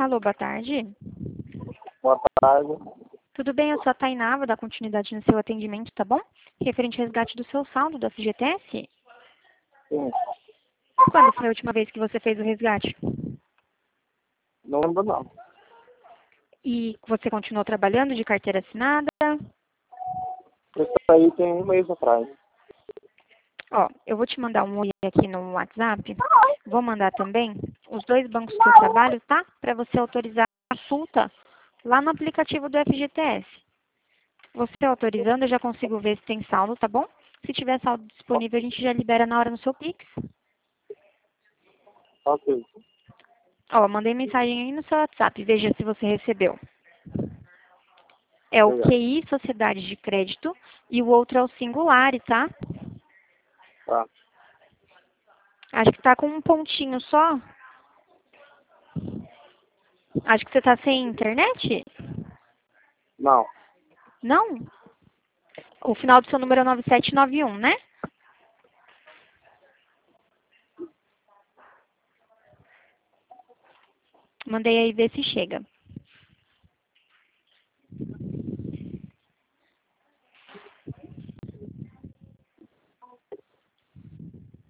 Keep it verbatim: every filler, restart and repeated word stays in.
Alô, boa tarde. Boa tarde. Tudo bem? Eu sou a Tainá, vou dar continuidade no seu atendimento, tá bom? Referente ao resgate do seu saldo do F G T S. Sim. Quando foi a última vez que você fez o resgate? Não lembro não. E você continuou trabalhando de carteira assinada? Isso aí tem um mês atrás. Ó, eu vou te mandar um oi aqui no WhatsApp. Vou mandar também os dois bancos que eu trabalho, tá? Para você autorizar a consulta lá no aplicativo do F G T S. Você autorizando, eu já consigo ver se tem saldo, tá bom? Se tiver saldo disponível, a gente já libera na hora no seu Pix. Ok. Ó, mandei mensagem aí no seu WhatsApp, veja se você recebeu. É o Obrigado. Q I Sociedade de Crédito e o outro é o Singular, tá? Tá. Acho que tá com um pontinho só. Acho que você tá sem internet? Não. Não? O final do seu número é nove sete nove um, né? Mandei aí ver se chega.